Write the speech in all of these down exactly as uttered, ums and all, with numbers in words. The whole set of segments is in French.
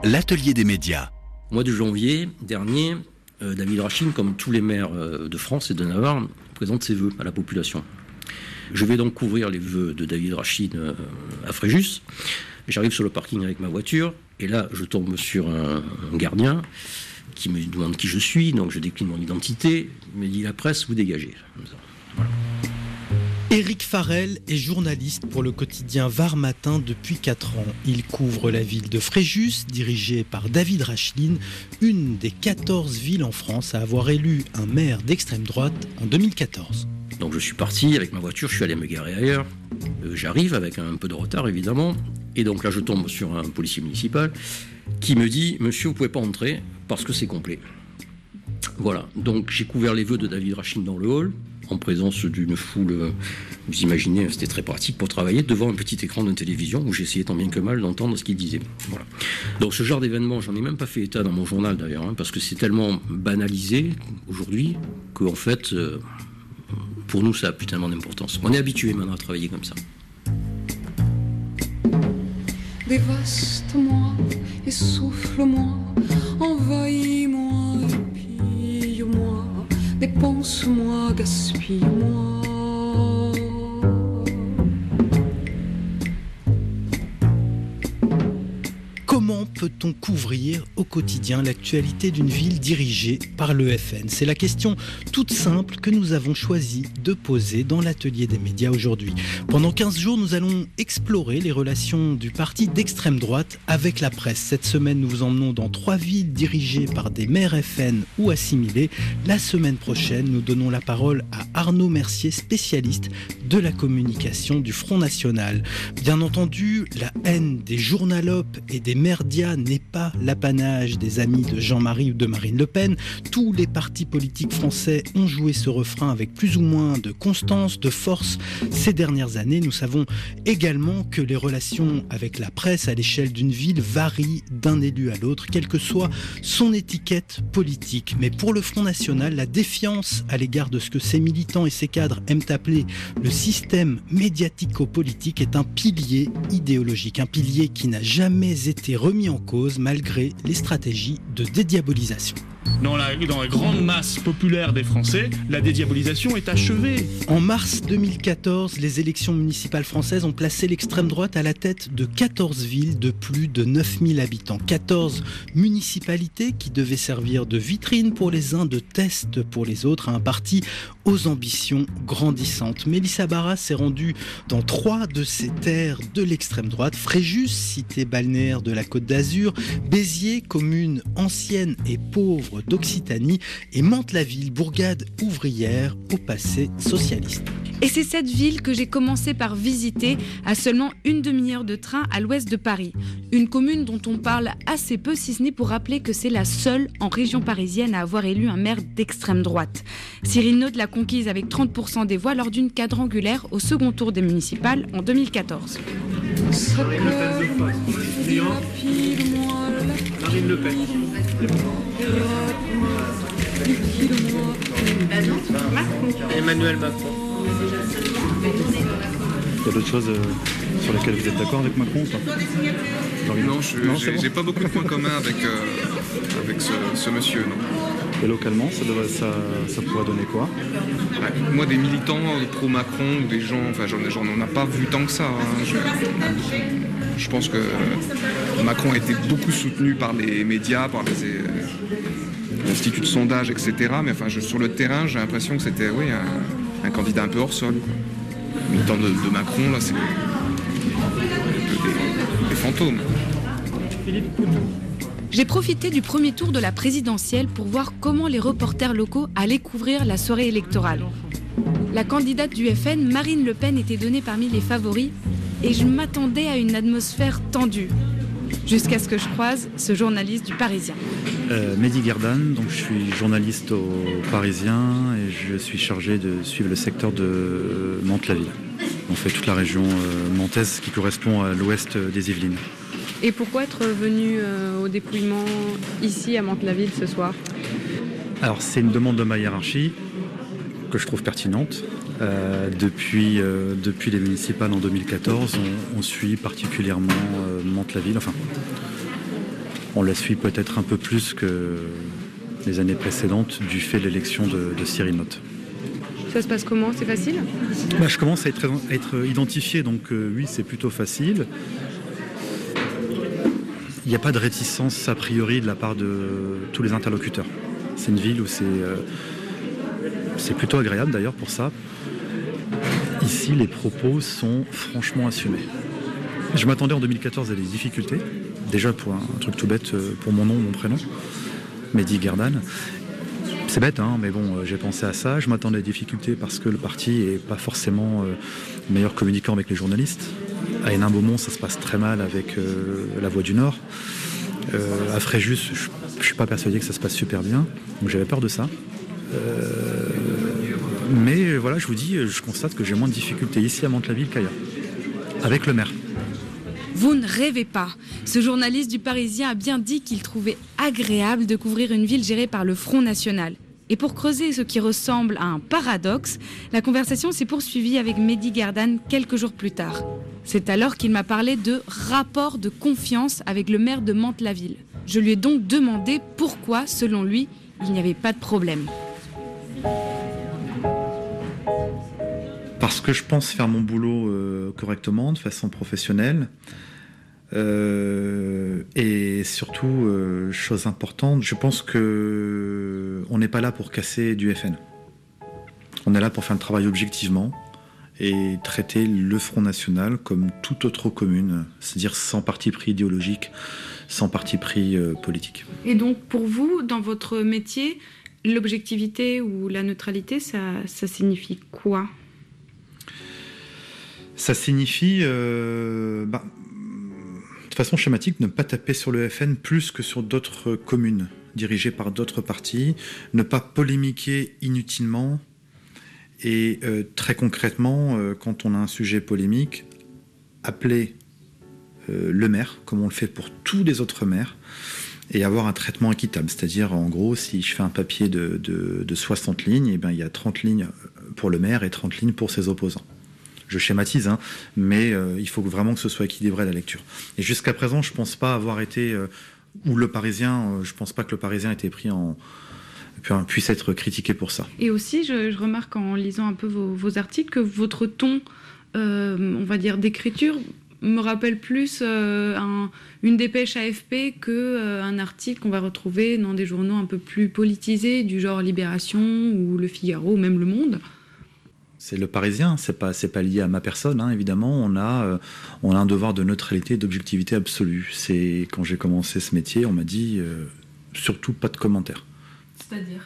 l'atelier des médias. Au mois de janvier dernier, euh, David Rachlin, comme tous les maires euh, de France et de Navarre, présente ses vœux à la population. Je vais donc couvrir les vœux de David Rachlin euh, à Fréjus. J'arrive sur le parking avec ma voiture et là, je tombe sur un, un gardien qui me demande qui je suis, donc je décline mon identité. Il me dit « La presse, vous dégagez ». Voilà. Éric Farel est journaliste pour le quotidien Var Matin depuis quatre ans. Il couvre la ville de Fréjus, dirigée par David Rachlin, une des quatorze villes en France à avoir élu un maire d'extrême droite en deux mille quatorze. Donc je suis parti avec ma voiture, je suis allé me garer ailleurs. Euh, j'arrive avec un peu de retard évidemment. Et donc là je tombe sur un policier municipal qui me dit « Monsieur, vous ne pouvez pas entrer parce que c'est complet ». Voilà, donc j'ai couvert les vœux de David Rachlin dans le hall, en présence d'une foule, vous imaginez, c'était très pratique pour travailler, devant un petit écran de télévision où j'essayais tant bien que mal d'entendre ce qu'il disait. Voilà. Donc ce genre d'événement, j'en ai même pas fait état dans mon journal d'ailleurs, hein, parce que c'est tellement banalisé aujourd'hui qu'en fait, euh, pour nous, ça a plus tellement d'importance. On est habitué maintenant à travailler comme ça. Dévaste-moi et souffle-moi, envahis-moi et pille-moi, dépense-moi, gaspille-moi. Comment peut-on couvrir au quotidien l'actualité d'une ville dirigée par l'E F N ? C'est la question toute simple que nous avons choisi de poser dans l'atelier des médias aujourd'hui. Pendant quinze jours, nous allons explorer les relations du parti d'extrême droite avec la presse. Cette semaine, nous vous emmenons dans trois villes dirigées par des maires F N ou assimilés. La semaine prochaine, nous donnons la parole à Arnaud Mercier, spécialiste de la communication du Front National. Bien entendu, la haine des journalopes et des merdia n'est pas l'apanage des amis de Jean-Marie ou de Marine Le Pen. Tous les partis politiques français ont joué ce refrain avec plus ou moins de constance, de force ces dernières années. Nous savons également que les relations avec la presse à l'échelle d'une ville varient d'un élu à l'autre, quelle que soit son étiquette politique. Mais pour le Front National, la défiance à l'égard de ce que ses militants et ses cadres aiment appeler le système médiatico-politique est un pilier idéologique, un pilier qui n'a jamais été remis en cause malgré les stratégies de dédiabolisation. Dans la, dans la grande masse populaire des Français, la dédiabolisation est achevée. En mars deux mille quatorze, les élections municipales françaises ont placé l'extrême droite à la tête de quatorze villes de plus de neuf mille habitants. quatorze municipalités qui devaient servir de vitrine pour les uns, de test pour les autres, à un parti aux ambitions grandissantes. Mélissa Barras s'est rendue dans trois de ces terres de l'extrême droite. Fréjus, cité balnéaire de la Côte d'Azur, Béziers, commune ancienne et pauvre d'Occitanie, et Mantes-la-Ville, bourgade ouvrière au passé socialiste. Et c'est cette ville que j'ai commencé par visiter à seulement une demi-heure de train à l'ouest de Paris. Une commune dont on parle assez peu, si ce n'est pour rappeler que c'est la seule en région parisienne à avoir élu un maire d'extrême droite. Cyril Naud l'a conquise avec trente pour cent des voix lors d'une quadrangulaire au second tour des municipales en deux mille quatorze. Marine Le Pen. Emmanuel Macron. Il y a d'autres choses euh, sur lesquelles vous êtes d'accord avec Macron ou pas ? Non, je, non j'ai, j'ai pas beaucoup de points communs avec, euh, avec ce, ce monsieur, non. Et localement, ça, devrait, ça, ça pourrait donner quoi ? Ouais, moi, des militants pro-Macron ou des gens, enfin, j'en, j'en on n'a pas vu tant que ça. Hein. Je, je pense que Macron a été beaucoup soutenu par les médias, par les euh, instituts de sondage, et cetera. Mais enfin, je, sur le terrain, j'ai l'impression que c'était, oui, un, un candidat un peu hors sol. Quoi. Militant de, de Macron, là, c'est des, des, des fantômes. J'ai profité du premier tour de la présidentielle pour voir comment les reporters locaux allaient couvrir la soirée électorale. La candidate du F N, Marine Le Pen, était donnée parmi les favoris et je m'attendais à une atmosphère tendue. Jusqu'à ce que je croise ce journaliste du Parisien. Euh, Mehdi Guerdane, donc je suis journaliste au Parisien et je suis chargé de suivre le secteur de Mantes-la-Ville. On fait toute la région euh, nantaise qui correspond à l'ouest des Yvelines. Et pourquoi être venu euh, au dépouillement ici à Mantes-la-Ville ce soir ? Alors c'est une demande de ma hiérarchie que je trouve pertinente. Euh, depuis, euh, depuis les municipales en deux mille quatorze, on, on suit particulièrement euh, Mantes-la-Ville. Enfin, On la suit peut-être un peu plus que les années précédentes du fait de l'élection de, de Cyril Notte. Ça se passe comment? C'est facile? Bah, je commence à être, à être identifié, donc euh, oui, c'est plutôt facile. Il n'y a pas de réticence a priori de la part de tous les interlocuteurs. C'est une ville où c'est, euh, c'est plutôt agréable d'ailleurs pour ça. Ici, les propos sont franchement assumés. Je m'attendais en deux mille quatorze à des difficultés. Déjà pour un, un truc tout bête, pour mon nom, mon prénom, Mehdi Guerdane. C'est bête, hein, mais bon, euh, j'ai pensé à ça. Je m'attendais à des difficultés parce que le parti n'est pas forcément euh, meilleur communicant avec les journalistes. À Hénin-Beaumont, ça se passe très mal avec euh, La Voix du Nord. Euh, à Fréjus, je ne suis pas persuadé que ça se passe super bien. Donc j'avais peur de ça. Euh, mais voilà, je vous dis, je constate que j'ai moins de difficultés ici à Mantes-la-Ville qu'ailleurs. Avec le maire. Vous ne rêvez pas. Ce journaliste du Parisien a bien dit qu'il trouvait agréable de couvrir une ville gérée par le Front National. Et pour creuser ce qui ressemble à un paradoxe, la conversation s'est poursuivie avec Mehdi Guerdane quelques jours plus tard. C'est alors qu'il m'a parlé de rapport de confiance avec le maire de Mantes-la-Ville. Je lui ai donc demandé pourquoi, selon lui, il n'y avait pas de problème. Parce que je pense faire mon boulot euh, correctement, de façon professionnelle. Euh, et surtout, euh, chose importante, je pense que on n'est pas là pour casser du F N. On est là pour faire le travail objectivement et traiter le Front National comme toute autre commune, c'est-à-dire sans parti pris idéologique, sans parti pris euh, politique. Et donc, pour vous, dans votre métier, l'objectivité ou la neutralité, ça, ça signifie quoi ? Ça signifie, euh, bah, de façon schématique, ne pas taper sur le F N plus que sur d'autres communes dirigées par d'autres partis, ne pas polémiquer inutilement et euh, très concrètement, euh, quand on a un sujet polémique, appeler euh, le maire, comme on le fait pour tous les autres maires, et avoir un traitement équitable. C'est-à-dire, en gros, si je fais un papier de, de, de soixante lignes, eh bien, il y a trente lignes pour le maire et trente lignes pour ses opposants. Je schématise, hein, mais euh, il faut vraiment que ce soit équilibré la lecture. Et jusqu'à présent, je ne pense pas avoir été, euh, ou le Parisien, euh, je ne pense pas que le Parisien ait été pris en, puisse être critiqué pour ça. Et aussi, je, je remarque en lisant un peu vos, vos articles que votre ton, euh, on va dire, d'écriture me rappelle plus euh, un, une dépêche A F P qu'un euh, article qu'on va retrouver dans des journaux un peu plus politisés, du genre Libération ou Le Figaro ou même Le Monde. C'est le Parisien, c'est pas, c'est pas lié à ma personne, hein, évidemment. On a, euh, on a un devoir de neutralité et d'objectivité absolue. C'est, quand j'ai commencé ce métier, on m'a dit euh, surtout pas de commentaires. C'est-à-dire ?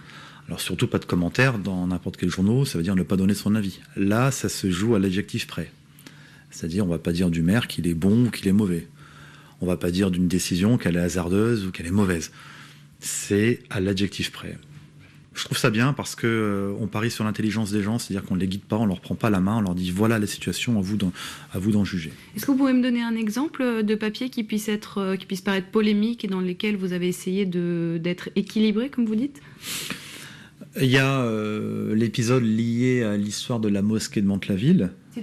Alors surtout pas de commentaires dans n'importe quel journal, ça veut dire ne pas donner son avis. Là, ça se joue à l'adjectif près. C'est-à-dire, on va pas dire du maire qu'il est bon ou qu'il est mauvais. On va pas dire d'une décision qu'elle est hasardeuse ou qu'elle est mauvaise. C'est à l'adjectif près. Je trouve ça bien parce qu'on euh, parie sur l'intelligence des gens, c'est-à-dire qu'on ne les guide pas, on ne leur prend pas la main, on leur dit voilà la situation, à vous d'en, à vous d'en juger. Est-ce que vous pouvez me donner un exemple de papier qui puisse, être, qui puisse paraître polémique et dans lequel vous avez essayé de, d'être équilibré, comme vous dites ? Il y a euh, l'épisode lié à l'histoire de la mosquée de Mantes-la-Ville. C'est-à-dire ?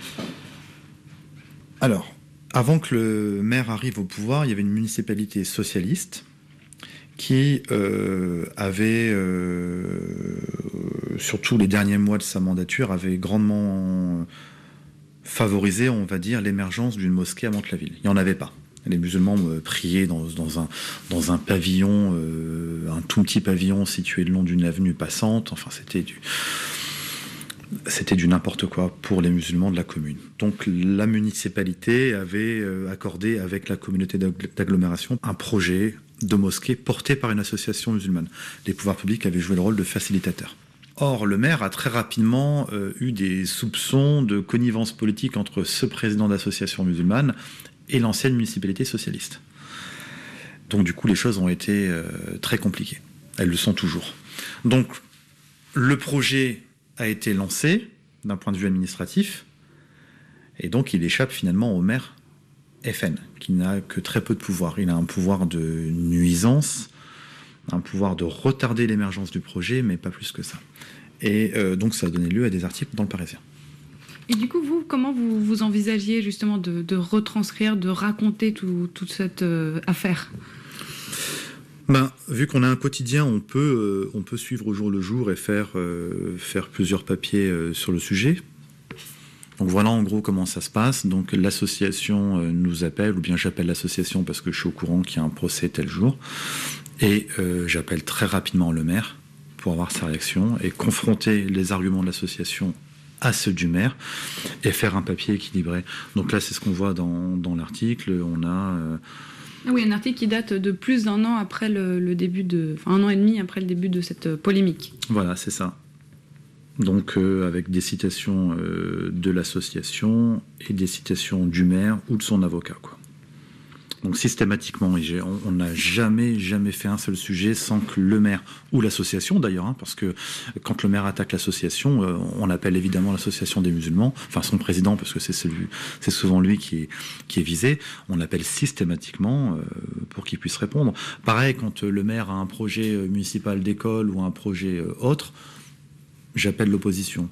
Alors, avant que le maire arrive au pouvoir, il y avait une municipalité socialiste qui euh, avait, euh, surtout les derniers mois de sa mandature, avait grandement favorisé, on va dire, l'émergence d'une mosquée à Mantes-la-Ville. Il n'y en avait pas. Les musulmans euh, priaient dans, dans, un, dans un pavillon, euh, un tout petit pavillon situé le long d'une avenue passante. Enfin, c'était du, c'était du n'importe quoi pour les musulmans de la commune. Donc la municipalité avait euh, accordé avec la communauté d'agglomération un projet de mosquée porté par une association musulmane. Les pouvoirs publics avaient joué le rôle de facilitateur. Or, le maire a très rapidement euh, eu des soupçons de connivence politique entre ce président d'association musulmane et l'ancienne municipalité socialiste. Donc du coup, les choses ont été euh, très compliquées. Elles le sont toujours. Donc, le projet a été lancé d'un point de vue administratif, et donc il échappe finalement au maire F N, qui n'a que très peu de pouvoir. Il a un pouvoir de nuisance, un pouvoir de retarder l'émergence du projet, mais pas plus que ça. Et euh, donc ça a donné lieu à des articles dans le Parisien. Et du coup, vous, comment vous, vous envisagiez justement de, de retranscrire, de raconter tout, toute cette euh, affaire ? Ben, vu qu'on a un quotidien, on peut, euh, on peut suivre au jour le jour et faire, euh, faire plusieurs papiers euh, sur le sujet. Donc voilà en gros comment ça se passe. Donc l'association euh, nous appelle, ou bien j'appelle l'association parce que je suis au courant qu'il y a un procès tel jour. Et euh, j'appelle très rapidement le maire pour avoir sa réaction et confronter les arguments de l'association à ceux du maire et faire un papier équilibré. Donc là, c'est ce qu'on voit dans, dans l'article. On a... Euh, Oui, un article qui date de plus d'un an après le, le début de... Enfin, un an et demi après le début de cette polémique. Voilà, c'est ça. Donc, euh, avec des citations euh, de l'association et des citations du maire ou de son avocat, quoi. Donc, systématiquement, on n'a jamais, jamais fait un seul sujet sans que le maire, ou l'association d'ailleurs, hein, parce que quand le maire attaque l'association, euh, on appelle évidemment l'association des musulmans, enfin son président, parce que c'est, celui, c'est souvent lui qui est, qui est visé, on l'appelle systématiquement euh, pour qu'il puisse répondre. Pareil, quand le maire a un projet municipal d'école ou un projet euh, autre, j'appelle l'opposition.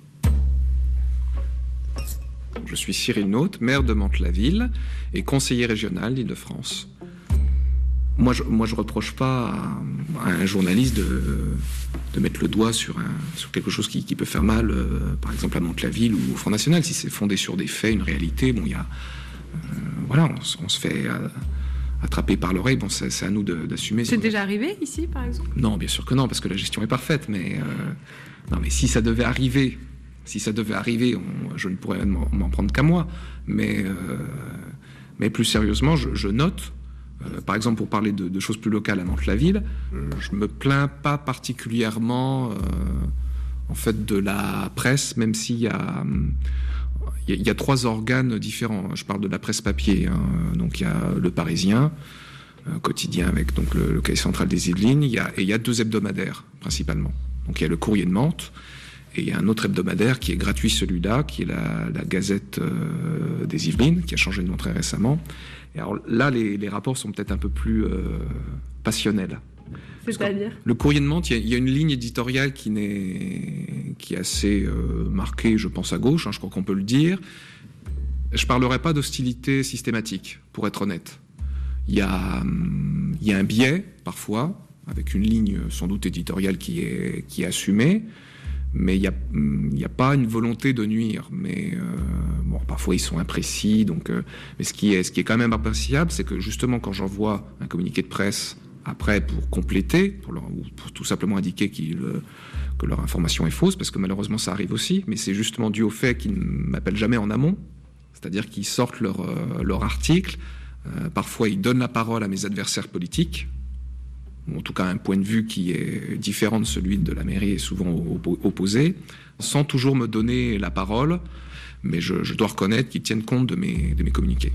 Je suis Cyril Naute, maire de Mantes-la-Ville et conseiller régional d'Île-de-France. Moi, je ne reproche pas à, à un journaliste de, de mettre le doigt sur, un, sur quelque chose qui, qui peut faire mal, euh, par exemple à Mantes-la-Ville ou au Front National. Si c'est fondé sur des faits, une réalité, bon, il y a, euh, voilà, on, on se fait euh, attraper par l'oreille. Bon, c'est, c'est à nous de, d'assumer. C'est déjà arrivé ici, par exemple ? Non, bien sûr que non, parce que la gestion est parfaite. Mais euh, non, mais si ça devait arriver. Si ça devait arriver, on, je ne pourrais m'en, m'en prendre qu'à moi. Mais, euh, mais plus sérieusement, je, je note, euh, par exemple pour parler de, de choses plus locales à Mantes-la-Ville, je ne me plains pas particulièrement euh, en fait, de la presse, même s'il y a, il y a, il y a trois organes différents. Je parle de la presse papier, hein. Donc il y a Le Parisien, euh, quotidien avec donc, le, le Cahier central des Yvelines, il y a, et il y a deux hebdomadaires principalement. Donc il y a le Courrier de Mantes, et il y a un autre hebdomadaire qui est gratuit, celui-là, qui est la, la Gazette euh, des Yvelines, qui a changé de nom très récemment. Et alors là, les, les rapports sont peut-être un peu plus euh, passionnels. C'est-à-dire ? Le Courrier de Mantes, il y, a, il y a une ligne éditoriale qui, n'est, qui est assez euh, marquée, je pense, à gauche, hein, je crois qu'on peut le dire. Je ne parlerai pas d'hostilité systématique, pour être honnête. Il y a, il y a un biais, parfois, avec une ligne sans doute éditoriale qui est, qui est assumée. Mais il n'y a, y a pas une volonté de nuire. Mais euh, bon, parfois ils sont imprécis. Donc, euh, mais ce qui est, ce qui est quand même appréciable, c'est que justement quand j'envoie un communiqué de presse après pour compléter, pour leur, ou pour tout simplement indiquer qu'ils, que leur information est fausse, parce que malheureusement ça arrive aussi, mais c'est justement dû au fait qu'ils ne m'appellent jamais en amont, c'est-à-dire qu'ils sortent leur, euh, leur article. Euh, parfois ils donnent la parole à mes adversaires politiques, ou en tout cas un point de vue qui est différent de celui de la mairie et souvent opposé, sans toujours me donner la parole, mais je, je dois reconnaître qu'ils tiennent compte de mes, de mes communiqués.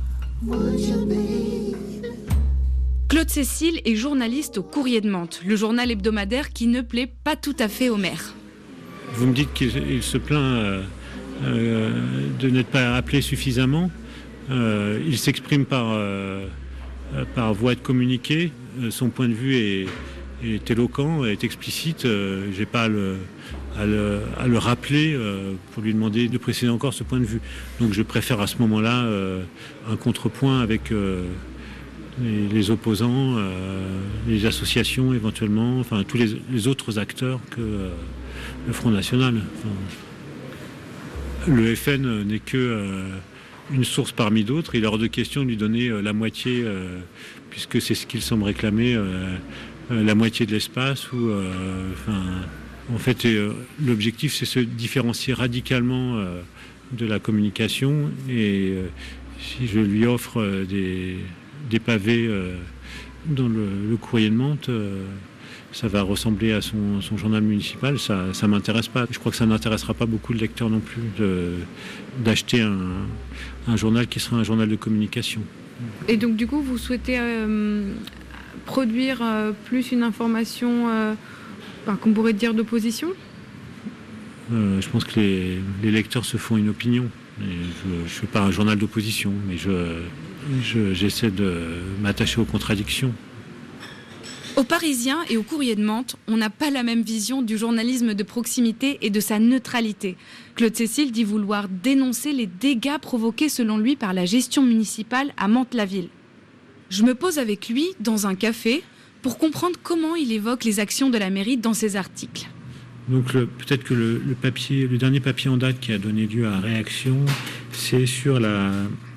Claude Cécile est journaliste au Courrier de Mantes, le journal hebdomadaire qui ne plaît pas tout à fait au maire. Vous me dites qu'il se plaint euh, euh, de n'être pas appelé suffisamment. Euh, il s'exprime par, euh, par voie de communiqué. Son point de vue est, est éloquent, est explicite. Euh, j'ai pas à le, à le, à le rappeler euh, pour lui demander de préciser encore ce point de vue. Donc je préfère à ce moment-là euh, un contrepoint avec euh, les, les opposants, euh, les associations éventuellement, enfin tous les, les autres acteurs que euh, le Front National. Enfin, le F N n'est que euh, une source parmi d'autres. Il est hors de question de lui donner euh, la moitié, euh, puisque c'est ce qu'il semble réclamer, euh, euh, la moitié de l'espace. Ou, euh, enfin, en fait, euh, l'objectif, c'est se différencier radicalement euh, de la communication. Et euh, si je lui offre euh, des, des pavés euh, dans le, le Courrier de Mantes, euh, ça va ressembler à son, son journal municipal, ça ne m'intéresse pas. Je crois que ça n'intéressera pas beaucoup de lecteurs non plus de, d'acheter un, un journal qui sera un journal de communication. Et donc du coup, vous souhaitez euh, produire euh, plus une information, euh, enfin, qu'on pourrait dire d'opposition ? euh, Je pense que les, les lecteurs se font une opinion. Et je ne suis pas un journal d'opposition, mais je, je, j'essaie de m'attacher aux contradictions. Au Parisien et au Courrier de Mantes, on n'a pas la même vision du journalisme de proximité et de sa neutralité. Claude Cécile dit vouloir dénoncer les dégâts provoqués selon lui par la gestion municipale à Mantes-la-Ville. Je me pose avec lui dans un café, pour comprendre comment il évoque les actions de la mairie dans ses articles. Donc le, peut-être que le, le, papier, le dernier papier en date qui a donné lieu à réaction, c'est sur la,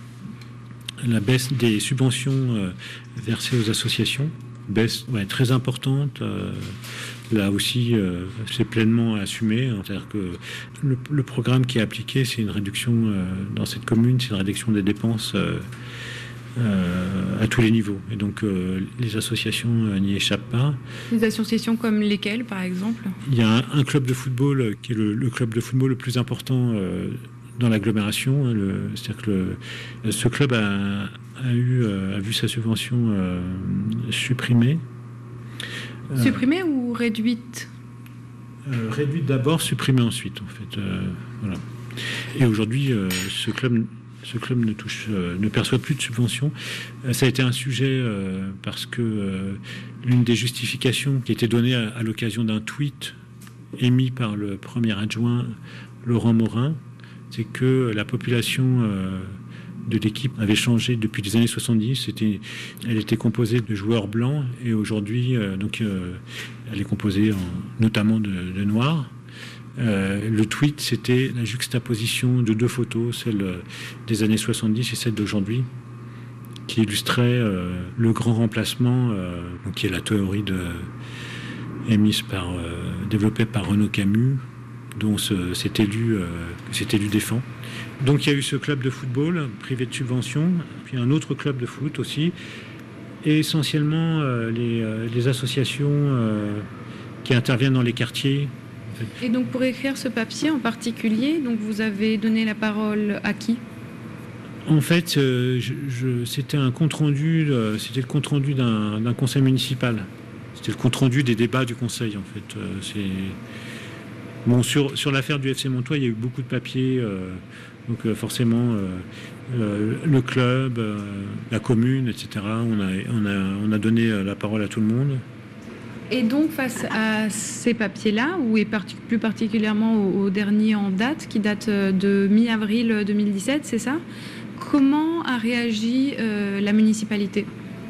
la baisse des subventions euh, versées aux associations. Baisse ouais, très importante. Euh, là aussi, euh, c'est pleinement assumé. Hein, c'est-à-dire que le, le programme qui est appliqué, c'est une réduction euh, dans cette commune, c'est une réduction des dépenses euh, euh, à tous les niveaux. Et donc, euh, les associations euh, n'y échappent pas. Des associations comme lesquelles, par exemple ? Il y a un, un club de football qui est le, le club de football le plus important euh, dans l'agglomération. Hein, le, c'est-à-dire que le, ce club a, a, eu, euh, a vu sa subvention euh, supprimée. Supprimée euh, ou réduite ? euh, Réduite d'abord, supprimée ensuite, en fait. Euh, voilà. Et aujourd'hui, euh, ce club... Ce club ne, touche, euh, ne perçoit plus de subventions. Euh, ça a été un sujet euh, parce que euh, l'une des justifications qui était donnée à, à l'occasion d'un tweet émis par le premier adjoint Laurent Morin, c'est que la population euh, de l'équipe avait changé depuis les années soixante-dix. C'était, elle était composée de joueurs blancs et aujourd'hui, euh, donc, euh, elle est composée en, notamment de, de noirs. Euh, le tweet, c'était la juxtaposition de deux photos, celle des années soixante-dix et celle d'aujourd'hui, qui illustrait euh, le grand remplacement, euh, donc, qui est la théorie de, émise par, euh, développée par Renaud Camus, dont ce, cet, élu, euh, cet élu défend. Donc il y a eu ce club de football privé de subvention, puis un autre club de foot aussi, et essentiellement euh, les, euh, les associations euh, qui interviennent dans les quartiers. Et donc pour écrire ce papier en particulier, donc vous avez donné la parole à qui ? En fait, euh, je, je, c'était un compte rendu, euh, c'était le compte rendu d'un, d'un conseil municipal. C'était le compte rendu des débats du conseil, en fait. Euh, c'est... Bon, sur, sur l'affaire du F C Montois, il y a eu beaucoup de papiers, euh, donc euh, forcément euh, euh, le club, euh, la commune, et cetera. On a, on a, on a donné la parole à tout le monde. Et donc, face à ces papiers-là, ou et partic- plus particulièrement au, au dernier en date, qui date de mi-avril deux mille dix-sept, c'est ça ? Comment a réagi euh, la municipalité ?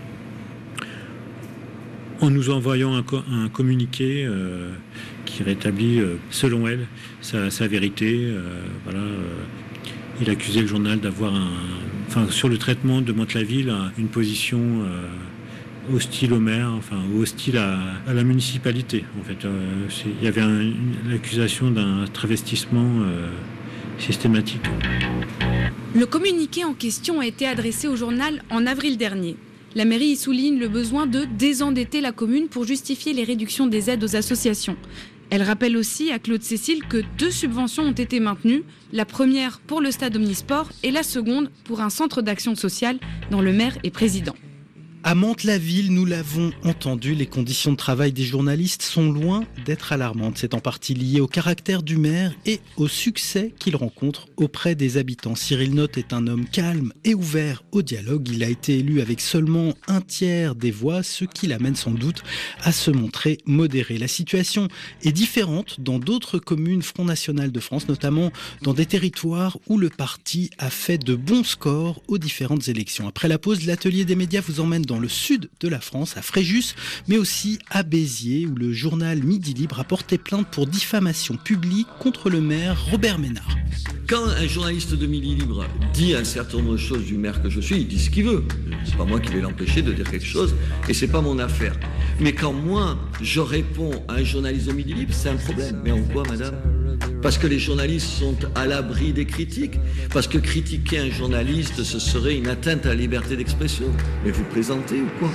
En nous envoyant un, co- un communiqué euh, qui rétablit, euh, selon elle, sa, sa vérité. Euh, voilà, euh, il accusait le journal d'avoir un... Enfin, sur le traitement de Mantes-la-Ville, une position... Euh, hostile au maire, enfin hostile à, à la municipalité. En fait, euh, c'est, il y avait un, une, l'accusation d'un travestissement euh, systématique. Le communiqué en question a été adressé au journal en avril dernier. La mairie y souligne le besoin de désendetter la commune pour justifier les réductions des aides aux associations. Elle rappelle aussi à Claude Cécile que deux subventions ont été maintenues, la première pour le stade Omnisport et la seconde pour un centre d'action sociale dont le maire est président. À Mantes-la-Ville, nous l'avons entendu, les conditions de travail des journalistes sont loin d'être alarmantes. C'est en partie lié au caractère du maire et au succès qu'il rencontre auprès des habitants. Cyril Notte est un homme calme et ouvert au dialogue. Il a été élu avec seulement un tiers des voix, ce qui l'amène sans doute à se montrer modéré. La situation est différente dans d'autres communes Front National de France, notamment dans des territoires où le parti a fait de bons scores aux différentes élections. Après la pause, l'atelier des médias vous emmène dans le sud de la France, à Fréjus, mais aussi à Béziers, où le journal Midi Libre a porté plainte pour diffamation publique contre le maire Robert Ménard. Quand un journaliste de Midi Libre dit un certain nombre de choses du maire que je suis, il dit ce qu'il veut. C'est pas moi qui vais l'empêcher de dire quelque chose, et c'est pas mon affaire. Mais quand moi, je réponds à un journaliste de Midi Libre, c'est un problème. Mais en quoi, madame ? Parce que les journalistes sont à l'abri des critiques. Parce que critiquer un journaliste, ce serait une atteinte à la liberté d'expression. Mais vous plaisantez ou quoi ?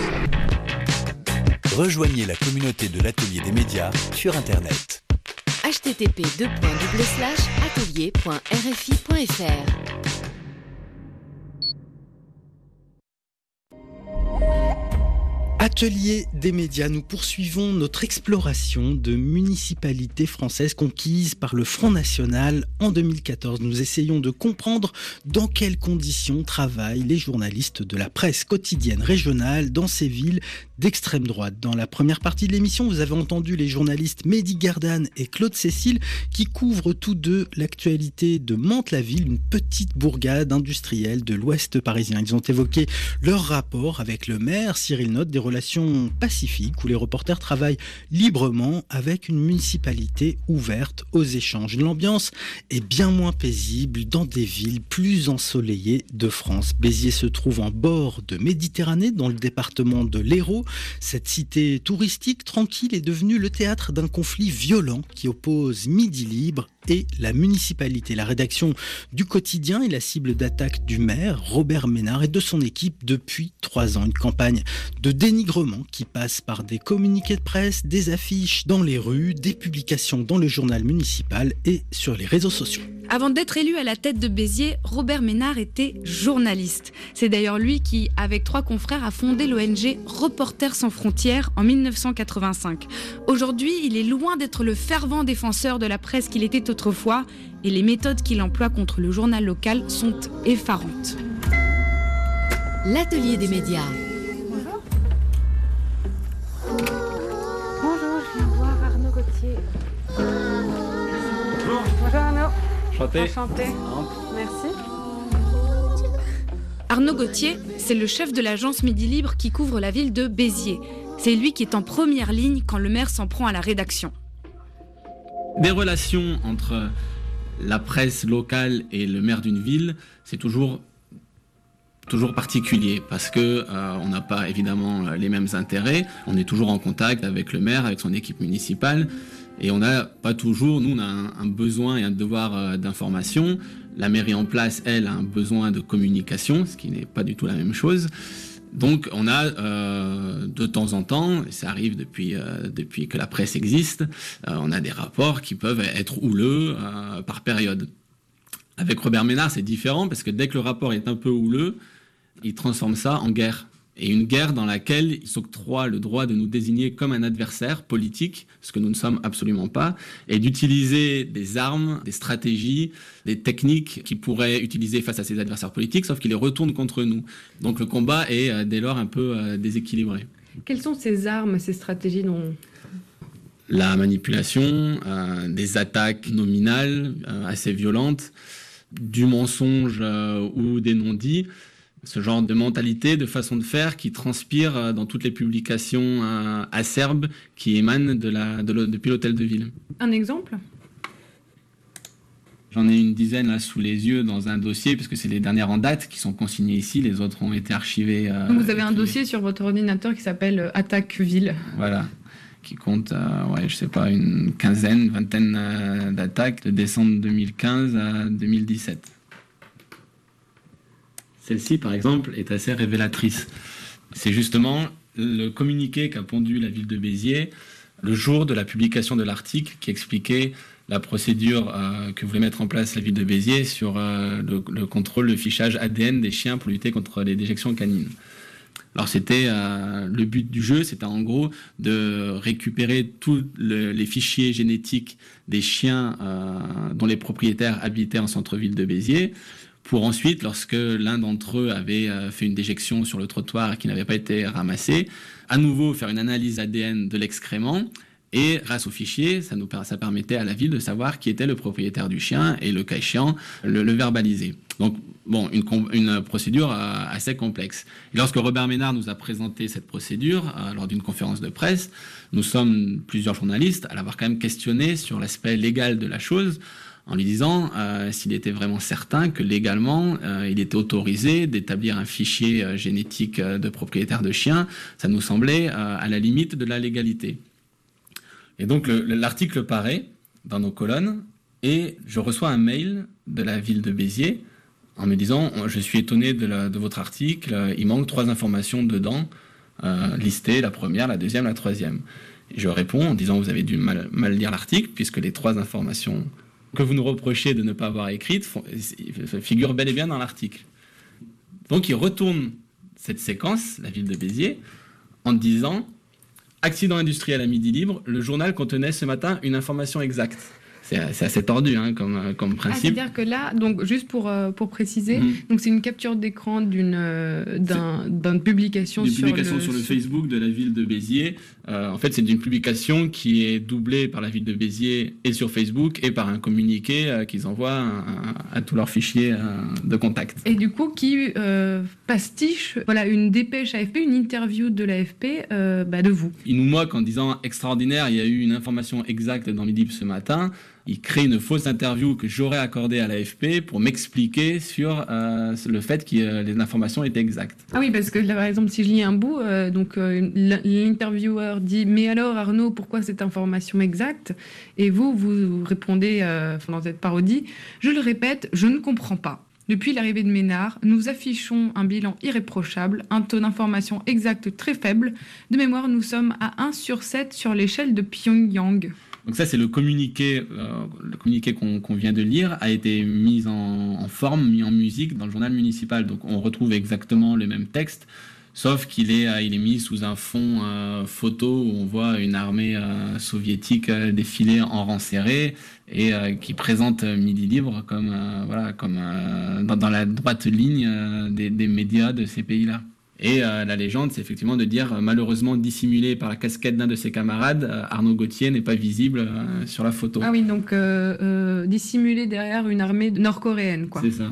Rejoignez la communauté de l'Atelier des médias sur Internet. h t t p deux points slash atelier point r f i point f r Atelier des médias, nous poursuivons notre exploration de municipalités françaises conquises par le Front National en deux mille quatorze. Nous essayons de comprendre dans quelles conditions travaillent les journalistes de la presse quotidienne régionale dans ces villes d'extrême droite. Dans la première partie de l'émission, vous avez entendu les journalistes Mehdi Gerdane et Claude Cécile qui couvrent tous deux l'actualité de Mantes-la-Ville, une petite bourgade industrielle de l'ouest parisien. Ils ont évoqué leur rapport avec le maire Cyril Notte, des relations relation pacifique où les reporters travaillent librement avec une municipalité ouverte aux échanges. L'ambiance est bien moins paisible dans des villes plus ensoleillées de France. Béziers se trouve en bord de Méditerranée, dans le département de l'Hérault. Cette cité touristique tranquille est devenue le théâtre d'un conflit violent qui oppose Midi Libre et la municipalité. La rédaction du quotidien est la cible d'attaque du maire, Robert Ménard, et de son équipe depuis trois ans. Une campagne de dénigrement qui passe par des communiqués de presse, des affiches dans les rues, des publications dans le journal municipal et sur les réseaux sociaux. Avant d'être élu à la tête de Béziers, Robert Ménard était journaliste. C'est d'ailleurs lui qui, avec trois confrères, a fondé l'O N G Reporters sans frontières en mille neuf cent quatre-vingt-cinq. Aujourd'hui, il est loin d'être le fervent défenseur de la presse qu'il était autrefois, et les méthodes qu'il emploie contre le journal local sont effarantes. L'atelier des médias. Bonjour, je viens voir Arnaud Gauthier. Bonjour. Bonjour Arnaud. Enchanté. Enchanté. Merci. Arnaud Gauthier, c'est le chef de l'agence Midi Libre qui couvre la ville de Béziers. C'est lui qui est en première ligne quand le maire s'en prend à la rédaction. Des relations entre la presse locale et le maire d'une ville, c'est toujours, toujours particulier parce que euh, on n'a pas évidemment les mêmes intérêts. On est toujours en contact avec le maire, avec son équipe municipale. Et on n'a pas toujours, nous on a un, un besoin et un devoir euh, d'information. La mairie en place, elle, a un besoin de communication, ce qui n'est pas du tout la même chose. Donc on a euh, de temps en temps, et ça arrive depuis, euh, depuis que la presse existe, euh, on a des rapports qui peuvent être houleux euh, par période. Avec Robert Ménard, c'est différent parce que dès que le rapport est un peu houleux, il transforme ça en guerre. Et une guerre dans laquelle il s'octroie le droit de nous désigner comme un adversaire politique, ce que nous ne sommes absolument pas, et d'utiliser des armes, des stratégies, des techniques qu'il pourrait utiliser face à ses adversaires politiques, sauf qu'il les retourne contre nous. Donc le combat est euh, dès lors un peu euh, déséquilibré. Quelles sont ces armes, ces stratégies dont... La manipulation, euh, des attaques nominales euh, assez violentes, du mensonge euh, ou des non-dits, ce genre de mentalité, de façon de faire qui transpire dans toutes les publications euh, acerbes qui émanent de la, de depuis l'hôtel de ville. Un exemple ? J'en ai une dizaine là sous les yeux dans un dossier, puisque c'est les dernières en date qui sont consignées ici, les autres ont été archivés. Euh, Donc vous avez un dossier sur votre ordinateur qui s'appelle euh, Attaque Ville. Voilà, qui compte, euh, ouais, je sais pas, une quinzaine, une vingtaine euh, d'attaques de décembre deux mille quinze à deux mille dix-sept. Celle-ci, par exemple, est assez révélatrice. C'est justement le communiqué qu'a pondu la ville de Béziers le jour de la publication de l'article qui expliquait la procédure euh, que voulait mettre en place la ville de Béziers sur euh, le, le contrôle, le fichage A D N des chiens pour lutter contre les déjections canines. Alors c'était euh, le but du jeu, c'était en gros de récupérer tous le, les fichiers génétiques des chiens euh, dont les propriétaires habitaient en centre-ville de Béziers, pour ensuite, lorsque l'un d'entre eux avait fait une déjection sur le trottoir et qui n'avait pas été ramassé, à nouveau faire une analyse A D N de l'excrément. Et grâce au fichier, ça, nous, ça permettait à la ville de savoir qui était le propriétaire du chien et, le cas échéant, le, le verbaliser. Donc, bon, une, une procédure euh, assez complexe. Et lorsque Robert Ménard nous a présenté cette procédure euh, lors d'une conférence de presse, nous sommes plusieurs journalistes à l'avoir quand même questionné sur l'aspect légal de la chose, en lui disant euh, s'il était vraiment certain que légalement, euh, il était autorisé d'établir un fichier euh, génétique euh, de propriétaire de chiens. Ça nous semblait euh, à la limite de la légalité. Et donc le, l'article paraît dans nos colonnes et je reçois un mail de la ville de Béziers en me disant « Je suis étonné de, la, de votre article, il manque trois informations dedans, euh, listées, la première, la deuxième, la troisième. » Je réponds en disant « Vous avez dû mal, mal lire l'article puisque les trois informations que vous nous reprochez de ne pas avoir écrites font, figurent bel et bien dans l'article. » Donc il retourne cette séquence, la ville de Béziers, en disant « Accident industriel à Midi Libre, le journal contenait ce matin une information exacte. » c'est, c'est assez tordu hein, comme, comme Ah, principe. c'est-à-dire que là, donc juste pour, euh, pour préciser, Mhm. donc c'est une capture d'écran d'une, euh, d'un, d'une publication, D'une sur, publication le, sur le Facebook de la ville de Béziers. Euh, en fait, c'est d'une publication qui est doublée par la ville de Béziers et sur Facebook et par un communiqué euh, qu'ils envoient à, à tous leurs fichiers euh, de contact. Et du coup, qui euh, pastiche voilà, une dépêche A F P, une interview de l'A F P euh, bah, de vous. Ils nous moquent en disant extraordinaire, il y a eu une information exacte dans Midi Libre ce matin. Ils créent une fausse interview que j'aurais accordée à l'A F P pour m'expliquer sur euh, le fait que euh, les informations étaient exactes. Ah oui, parce que là, par exemple, si je lis un bout, euh, donc euh, l'intervieweur dit « Mais alors Arnaud, pourquoi cette information exacte ?» Et vous, vous répondez euh, dans cette parodie « Je le répète, je ne comprends pas. Depuis l'arrivée de Ménard, nous affichons un bilan irréprochable, un taux d'information exact très faible. De mémoire, nous sommes à un sur sept sur l'échelle de Pyongyang. » Donc ça, c'est le communiqué, euh, le communiqué qu'on, qu'on vient de lire, a été mis en, en forme, mis en musique dans le journal municipal. Donc on retrouve exactement le même texte, sauf qu'il est, euh, il est mis sous un fond euh, photo où on voit une armée euh, soviétique euh, défiler en rang serré et euh, qui présente Midi Libre comme, euh, voilà, comme euh, dans, dans la droite ligne euh, des, des médias de ces pays-là. Et euh, la légende, c'est effectivement de dire, euh, malheureusement dissimulé par la casquette d'un de ses camarades, euh, Arnaud Gauthier n'est pas visible euh, sur la photo. Ah oui, donc euh, euh, dissimulé derrière une armée nord-coréenne, quoi. C'est ça.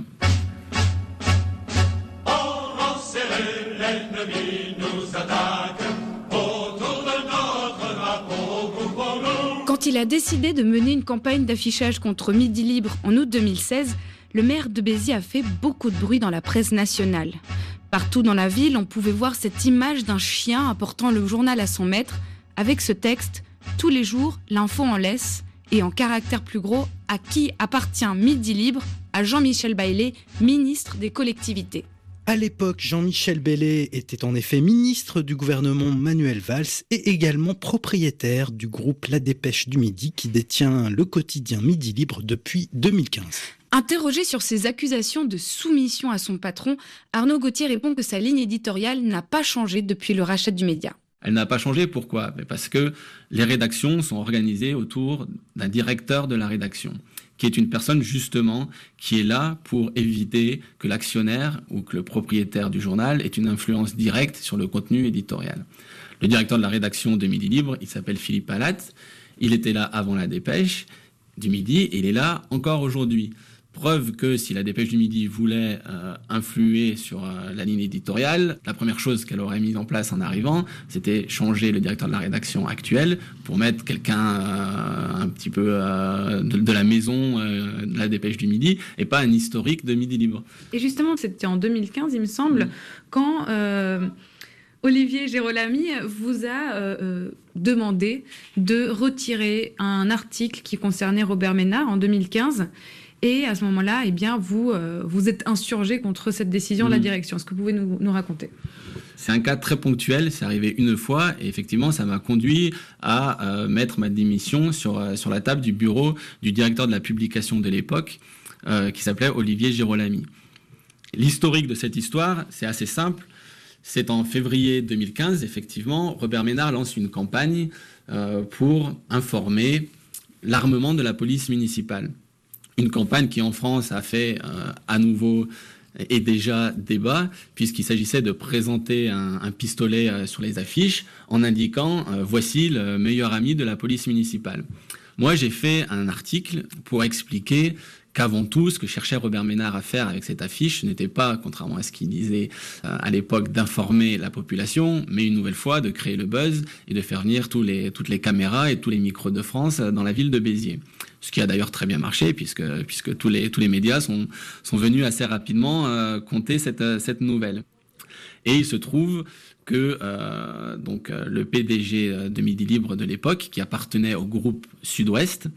Quand il a décidé de mener une campagne d'affichage contre Midi Libre en août deux mille seize, le maire de Béziers a fait beaucoup de bruit dans la presse nationale. Partout dans la ville, on pouvait voir cette image d'un chien apportant le journal à son maître, avec ce texte « Tous les jours, l'info en laisse » et en caractère plus gros « À qui appartient Midi Libre ?» à Jean-Michel Baillet, ministre des collectivités. À l'époque, Jean-Michel Baillet était en effet ministre du gouvernement Manuel Valls et également propriétaire du groupe La Dépêche du Midi qui détient le quotidien Midi Libre depuis deux mille quinze. Interrogé sur ces accusations de soumission à son patron, Arnaud Gauthier répond que sa ligne éditoriale n'a pas changé depuis le rachat du média. Elle n'a pas changé, pourquoi ? Parce que les rédactions sont organisées autour d'un directeur de la rédaction, qui est une personne justement qui est là pour éviter que l'actionnaire ou que le propriétaire du journal ait une influence directe sur le contenu éditorial. Le directeur de la rédaction de Midi Libre, il s'appelle Philippe Palat, il était là avant la Dépêche du Midi et il est là encore aujourd'hui. Preuve que si la Dépêche du Midi voulait euh, influer sur euh, la ligne éditoriale, la première chose qu'elle aurait mise en place en arrivant, c'était changer le directeur de la rédaction actuel pour mettre quelqu'un euh, un petit peu euh, de, de la maison euh, de la Dépêche du Midi et pas un historique de Midi Libre. Et justement, c'était en deux mille quinze, il me semble, mmh. quand euh, Olivier Girolami vous a euh, euh, demandé de retirer un article qui concernait Robert Ménard en deux mille quinze. Et à ce moment-là, eh bien, vous, euh, vous êtes insurgé contre cette décision de la direction. Est-ce que vous pouvez nous, nous raconter ? C'est un cas très ponctuel, c'est arrivé une fois, et effectivement, ça m'a conduit à euh, mettre ma démission sur, euh, sur la table du bureau du directeur de la publication de l'époque, euh, qui s'appelait Olivier Girolami. L'historique de cette histoire, c'est assez simple. C'est en février deux mille quinze, effectivement, Robert Ménard lance une campagne euh, pour informer l'armement de la police municipale. Une campagne qui, en France, a fait euh, à nouveau et déjà débat, puisqu'il s'agissait de présenter un, un pistolet euh, sur les affiches en indiquant euh, « Voici le meilleur ami de la police municipale ». Moi, j'ai fait un article pour expliquer qu'avant tout, ce que cherchait Robert Ménard à faire avec cette affiche, ce n'était pas, contrairement à ce qu'il disait euh, à l'époque, d'informer la population, mais une nouvelle fois de créer le buzz et de faire venir tous les, toutes les caméras et tous les micros de France dans la ville de Béziers. Ce qui a d'ailleurs très bien marché, puisque, puisque tous, les, tous les médias sont, sont venus assez rapidement euh, compter cette, cette nouvelle. Et il se trouve que euh, donc, le P D G de Midi Libre de l'époque, qui appartenait au groupe Sud-Ouest,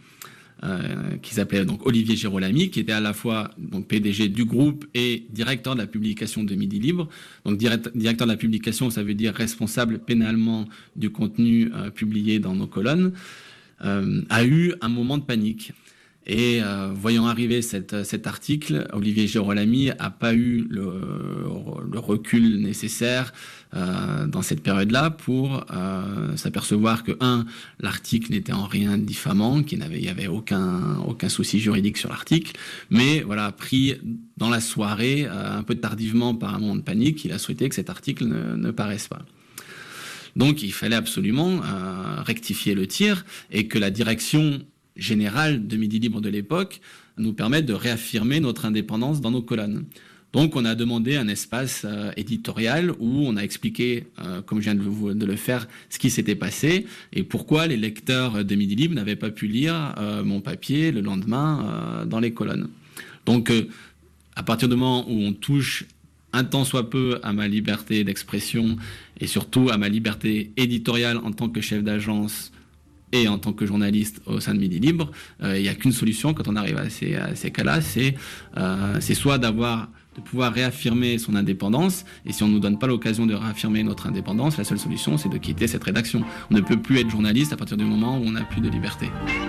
Euh, qui s'appelait donc Olivier Girolami, qui était à la fois donc P D G du groupe et directeur de la publication de Midi Libre. Donc direct, directeur de la publication, ça veut dire responsable pénalement du contenu euh, publié dans nos colonnes, euh, a eu un moment de panique. Et euh, voyant arriver cette, cet article, Olivier Girolami n'a pas eu le, le recul nécessaire euh, dans cette période-là pour euh, s'apercevoir que, un, l'article n'était en rien diffamant, qu'il n'y avait aucun, aucun souci juridique sur l'article, mais voilà, pris dans la soirée, euh, un peu tardivement par un moment de panique, il a souhaité que cet article ne, ne paraisse pas. Donc il fallait absolument euh, rectifier le tir et que la direction générale de Midi Libre de l'époque nous permette de réaffirmer notre indépendance dans nos colonnes. Donc on a demandé un espace euh, éditorial où on a expliqué, euh, comme je viens de, vous, de le faire, ce qui s'était passé et pourquoi les lecteurs de Midi Libre n'avaient pas pu lire euh, mon papier le lendemain euh, dans les colonnes. Donc euh, à partir du moment où on touche un tant soit peu à ma liberté d'expression et surtout à ma liberté éditoriale en tant que chef d'agence et en tant que journaliste au sein de Midi Libre, euh, il n'y a qu'une solution quand on arrive à ces, à ces cas-là, c'est euh, soit d'avoir, de pouvoir réaffirmer son indépendance, et si on ne nous donne pas l'occasion de réaffirmer notre indépendance, la seule solution c'est de quitter cette rédaction. On ne peut plus être journaliste à partir du moment où on n'a plus de liberté.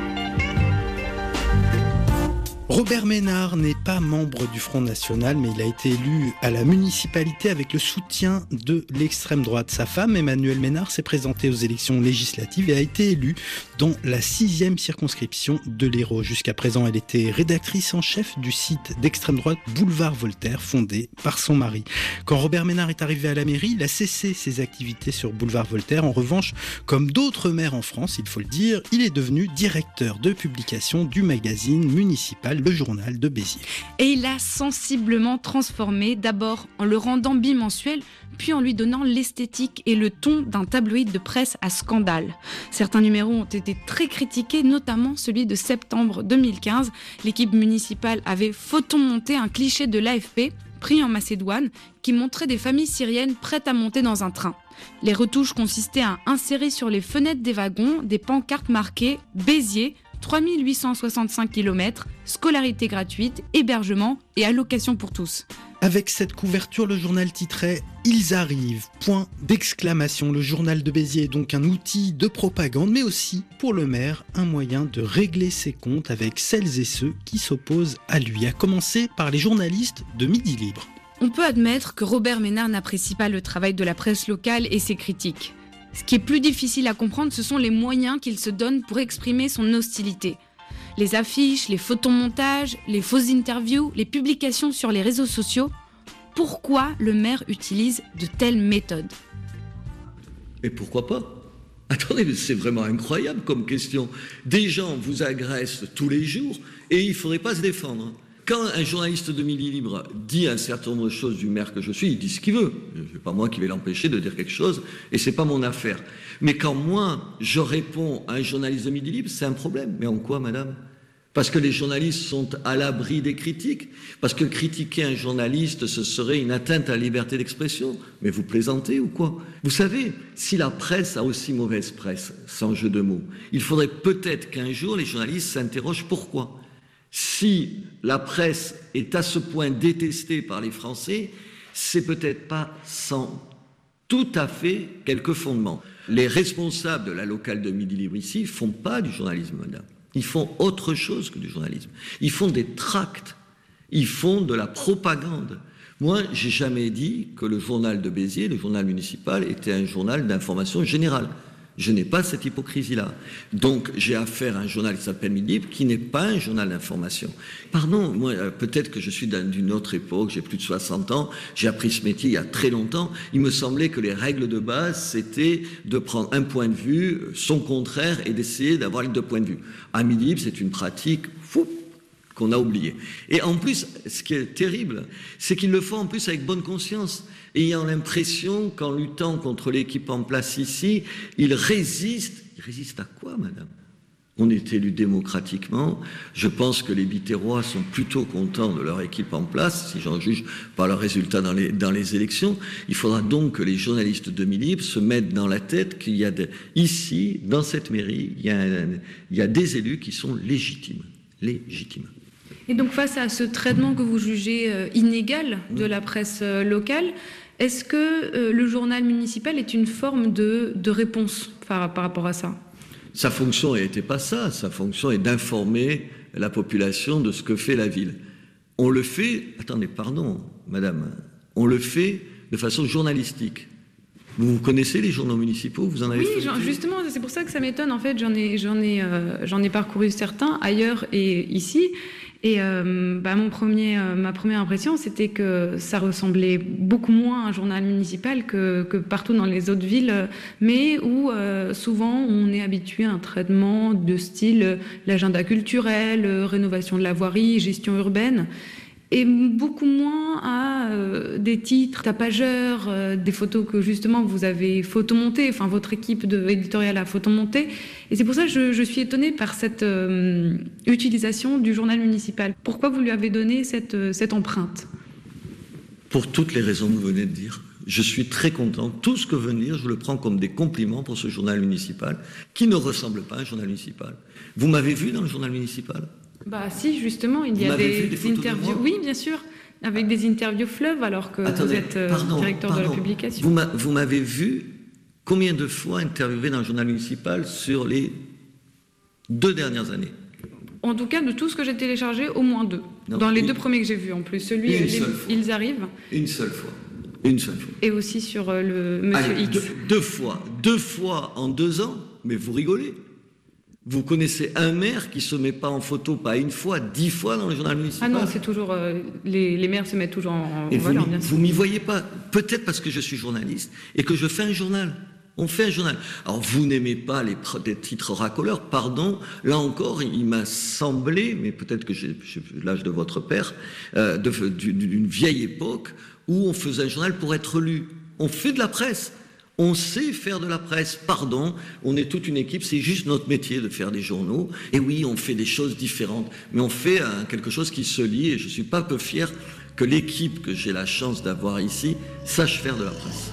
Robert Ménard n'est pas membre du Front National, mais il a été élu à la municipalité avec le soutien de l'extrême droite. Sa femme, Emmanuelle Ménard, s'est présentée aux élections législatives et a été élue dans la sixième circonscription de l'Hérault. Jusqu'à présent, elle était rédactrice en chef du site d'extrême droite Boulevard Voltaire, fondé par son mari. Quand Robert Ménard est arrivé à la mairie, il a cessé ses activités sur Boulevard Voltaire. En revanche, comme d'autres maires en France, il faut le dire, il est devenu directeur de publication du magazine municipal Le Journal de Béziers. Et il a sensiblement transformé, d'abord en le rendant bimensuel, puis en lui donnant l'esthétique et le ton d'un tabloïd de presse à scandale. Certains numéros ont été très critiqués, notamment celui de septembre deux mille quinze. L'équipe municipale avait photomonté un cliché de l'A F P, pris en Macédoine, qui montrait des familles syriennes prêtes à monter dans un train. Les retouches consistaient à insérer sur les fenêtres des wagons des pancartes marquées « Béziers », trois mille huit cent soixante-cinq kilomètres, scolarité gratuite, hébergement et allocation pour tous. Avec cette couverture, le journal titrait « Ils arrivent !» Point d'exclamation. Le journal de Béziers est donc un outil de propagande, mais aussi, pour le maire, un moyen de régler ses comptes avec celles et ceux qui s'opposent à lui, à commencer par les journalistes de Midi Libre. On peut admettre que Robert Ménard n'apprécie pas le travail de la presse locale et ses critiques. Ce qui est plus difficile à comprendre, ce sont les moyens qu'il se donne pour exprimer son hostilité. Les affiches, les photomontages, les fausses interviews, les publications sur les réseaux sociaux. Pourquoi le maire utilise de telles méthodes ? Et pourquoi pas ? Attendez, mais c'est vraiment incroyable comme question. Des gens vous agressent tous les jours et il ne faudrait pas se défendre. Quand un journaliste de Midi Libre dit un certain nombre de choses du maire que je suis, il dit ce qu'il veut. Ce n'est pas moi qui vais l'empêcher de dire quelque chose et ce n'est pas mon affaire. Mais quand moi, je réponds à un journaliste de Midi Libre, c'est un problème. Mais en quoi, madame ? Parce que les journalistes sont à l'abri des critiques. Parce que critiquer un journaliste, ce serait une atteinte à la liberté d'expression. Mais vous plaisantez ou quoi ? Vous savez, si la presse a aussi mauvaise presse, sans jeu de mots, il faudrait peut-être qu'un jour les journalistes s'interrogent pourquoi. Si la presse est à ce point détestée par les Français, c'est peut-être pas sans tout à fait quelques fondements. Les responsables de la locale de Midi Libre ici font pas du journalisme, madame. Ils font autre chose que du journalisme. Ils font des tracts. Ils font de la propagande. Moi, j'ai jamais dit que le journal de Béziers, le journal municipal, était un journal d'information générale. Je n'ai pas cette hypocrisie-là. Donc, j'ai affaire à un journal qui s'appelle Midi Libre, qui n'est pas un journal d'information. Pardon, moi, peut-être que je suis d'une autre époque, j'ai plus de soixante ans, j'ai appris ce métier il y a très longtemps. Il me semblait que les règles de base, c'était de prendre un point de vue, son contraire, et d'essayer d'avoir les deux points de vue. À Midi Libre, c'est une pratique fou qu'on a oubliée. Et en plus, ce qui est terrible, c'est qu'ils le font en plus avec bonne conscience. Ayant l'impression qu'en luttant contre l'équipe en place ici, ils résistent. Ils résistent à quoi, madame ? On est élu démocratiquement. Je pense que les Biterrois sont plutôt contents de leur équipe en place, si j'en juge par leurs résultats dans les, dans les élections. Il faudra donc que les journalistes de Midi Libre se mettent dans la tête qu'il y a de, ici, dans cette mairie, il y, a un, il y a des élus qui sont légitimes. Légitimes. Et donc face à ce traitement que vous jugez euh, inégal de la presse euh, locale, est-ce que euh, le journal municipal est une forme de, de réponse par, par rapport à ça ? Sa fonction n'était pas ça. Sa fonction est d'informer la population de ce que fait la ville. On le fait, attendez, pardon, madame, on le fait de façon journalistique. Vous connaissez les journaux municipaux, vous en avez Oui, fait justement, c'est pour ça que ça m'étonne. En fait, j'en ai, j'en ai, euh, j'en ai parcouru certains ailleurs et ici. Et euh, bah, mon premier, euh, ma première impression, c'était que ça ressemblait beaucoup moins à un journal municipal que, que partout dans les autres villes, mais où euh, souvent on est habitué à un traitement de style euh, l'agenda culturel, euh, rénovation de la voirie, gestion urbaine, et beaucoup moins à euh, des titres tapageurs, euh, des photos que justement vous avez photomontées, enfin votre équipe de, éditoriale a photomonté. Et c'est pour ça que je, je suis étonnée par cette euh, utilisation du journal municipal. Pourquoi vous lui avez donné cette, euh, cette empreinte ? Pour toutes les raisons que vous venez de dire. Je suis très content. Tout ce que vous venez de dire, je le prends comme des compliments pour ce journal municipal, qui ne ressemble pas à un journal municipal. Vous m'avez vu dans le journal municipal ? Bah si, justement, il y vous a des, des interviews. Oui, bien sûr, avec des interviews fleuves, alors que Attendez, vous êtes euh, pardon, directeur pardon. de la publication. Vous, m'a, vous m'avez vu combien de fois interviewé dans le journal municipal sur les deux dernières années ? En tout cas, de tout ce que j'ai téléchargé, au moins deux. Non, dans les une, deux premiers que j'ai vus, en plus. Celui, une les, seule fois. Ils arrivent. Une seule fois. Une seule fois. Et aussi sur euh, le Monsieur Allez, X. Deux, deux fois. Deux fois en deux ans. Mais vous rigolez. Vous connaissez un maire qui se met pas en photo, pas une fois, dix fois dans le journal municipal ? Ah non, c'est toujours... Euh, les, les maires se mettent toujours en, Et en vous, valeur, m'y, bien sûr. vous m'y voyez pas. Peut-être parce que je suis journaliste et que je fais un journal. On fait un journal. Alors, vous n'aimez pas les, les titres racoleurs, pardon. Là encore, il m'a semblé, mais peut-être que j'ai, j'ai l'âge de votre père, euh, de, d'une vieille époque où on faisait un journal pour être lu. On fait de la presse. On sait faire de la presse, pardon, on est toute une équipe, c'est juste notre métier de faire des journaux. Et oui, on fait des choses différentes, mais on fait hein, quelque chose qui se lie, et je ne suis pas peu fier que l'équipe que j'ai la chance d'avoir ici sache faire de la presse.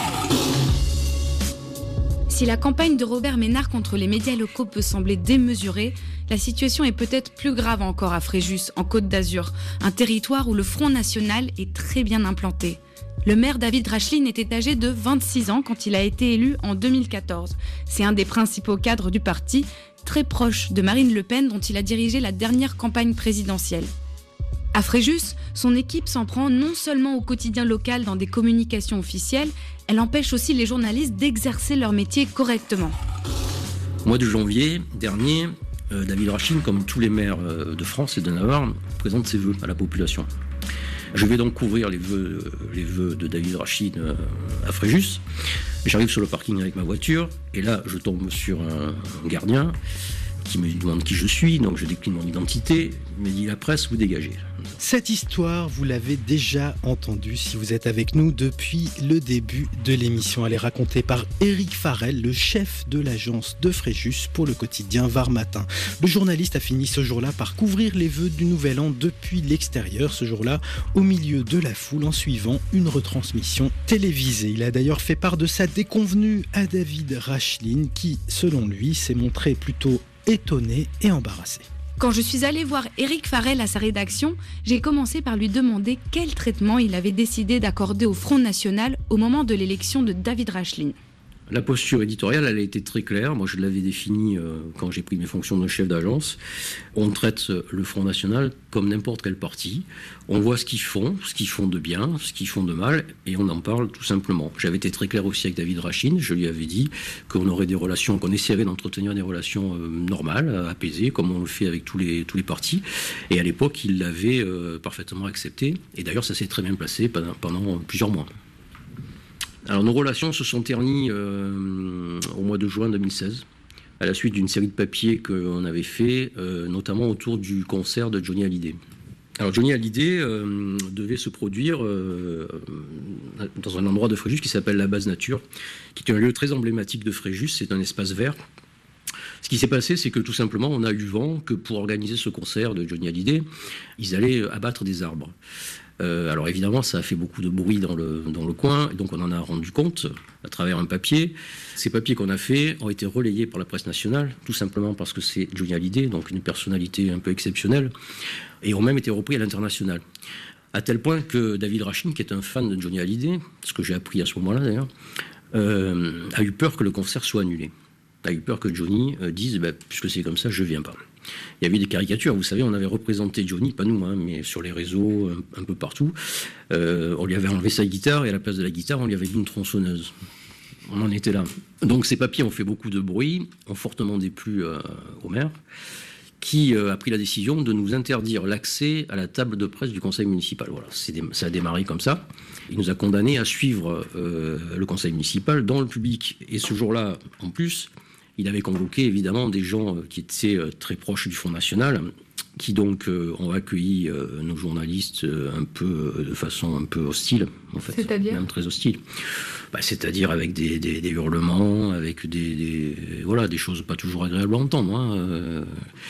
Si la campagne de Robert Ménard contre les médias locaux peut sembler démesurée, la situation est peut-être plus grave encore à Fréjus, en Côte d'Azur, un territoire où le Front National est très bien implanté. Le maire David Racheline était âgé de vingt-six ans quand il a été élu en deux mille quatorze. C'est un des principaux cadres du parti, très proche de Marine Le Pen dont il a dirigé la dernière campagne présidentielle. À Fréjus, son équipe s'en prend non seulement au quotidien local dans des communications officielles, elle empêche aussi les journalistes d'exercer leur métier correctement. Au mois de janvier dernier, euh, David Racheline, comme tous les maires euh, de France et de Navarre, présente ses vœux à la population. Je vais donc couvrir les vœux, les vœux de David Racheline euh, à Fréjus. J'arrive sur le parking avec ma voiture et là, je tombe sur un, un gardien qui me demande qui je suis, donc je décline mon identité. Il me dit « La presse, vous dégagez ». Cette histoire, vous l'avez déjà entendue si vous êtes avec nous depuis le début de l'émission. Elle est racontée par Éric Farel, le chef de l'agence de Fréjus pour le quotidien Var Matin. Le journaliste a fini ce jour-là par couvrir les vœux du Nouvel An depuis l'extérieur, ce jour-là au milieu de la foule en suivant une retransmission télévisée. Il a d'ailleurs fait part de sa déconvenue à David Racheline qui, selon lui, s'est montré plutôt étonné et embarrassé. Quand je suis allée voir Éric Farel à sa rédaction, j'ai commencé par lui demander quel traitement il avait décidé d'accorder au Front National au moment de l'élection de David Racheline. La posture éditoriale, elle a été très claire. Moi, je l'avais définie euh, quand j'ai pris mes fonctions de chef d'agence. On traite le Front National comme n'importe quel parti. On voit ce qu'ils font, ce qu'ils font de bien, ce qu'ils font de mal, et on en parle tout simplement. J'avais été très clair aussi avec David Racheline. Je lui avais dit qu'on aurait des relations, qu'on essaierait d'entretenir des relations euh, normales, apaisées, comme on le fait avec tous les, tous les partis. Et à l'époque, il l'avait euh, parfaitement accepté. Et d'ailleurs, ça s'est très bien passé pendant, pendant plusieurs mois. Alors, nos relations se sont ternies euh, au mois de juin deux mille seize, à la suite d'une série de papiers qu'on avait fait, euh, notamment autour du concert de Johnny Hallyday. Alors, Johnny Hallyday euh, devait se produire euh, dans un endroit de Fréjus qui s'appelle la Base Nature, qui est un lieu très emblématique de Fréjus, c'est un espace vert. Ce qui s'est passé, c'est que tout simplement, on a eu vent que pour organiser ce concert de Johnny Hallyday, ils allaient abattre des arbres. Euh, alors évidemment, ça a fait beaucoup de bruit dans le, dans le coin, et donc on en a rendu compte à travers un papier. Ces papiers qu'on a faits ont été relayés par la presse nationale, tout simplement parce que c'est Johnny Hallyday, donc une personnalité un peu exceptionnelle, et ont même été repris à l'international. À tel point que David Racheline, qui est un fan de Johnny Hallyday, ce que j'ai appris à ce moment-là d'ailleurs, euh, a eu peur que le concert soit annulé. A eu peur que Johnny euh, dise bah, « puisque c'est comme ça, je ne viens pas ». Il y avait des caricatures, vous savez, on avait représenté Johnny, pas nous, hein, mais sur les réseaux, un, un peu partout. Euh, on lui avait enlevé sa guitare et à la place de la guitare, on lui avait mis une tronçonneuse. On en était là. Donc ces papiers ont fait beaucoup de bruit, ont fortement déplu euh, au maire, qui euh, a pris la décision de nous interdire l'accès à la table de presse du conseil municipal. Voilà, c'est des, ça a démarré comme ça. Il nous a condamnés à suivre euh, le conseil municipal dans le public. Et ce jour-là, en plus, il avait convoqué évidemment des gens qui étaient très proches du Front National, qui donc euh, ont accueilli euh, nos journalistes euh, un peu euh, de façon un peu hostile, en fait. C'est-à-dire ? Même très hostile. Bah, c'est-à-dire avec des, des, des hurlements, avec des, des, voilà, des choses pas toujours agréables à entendre. Hein, euh,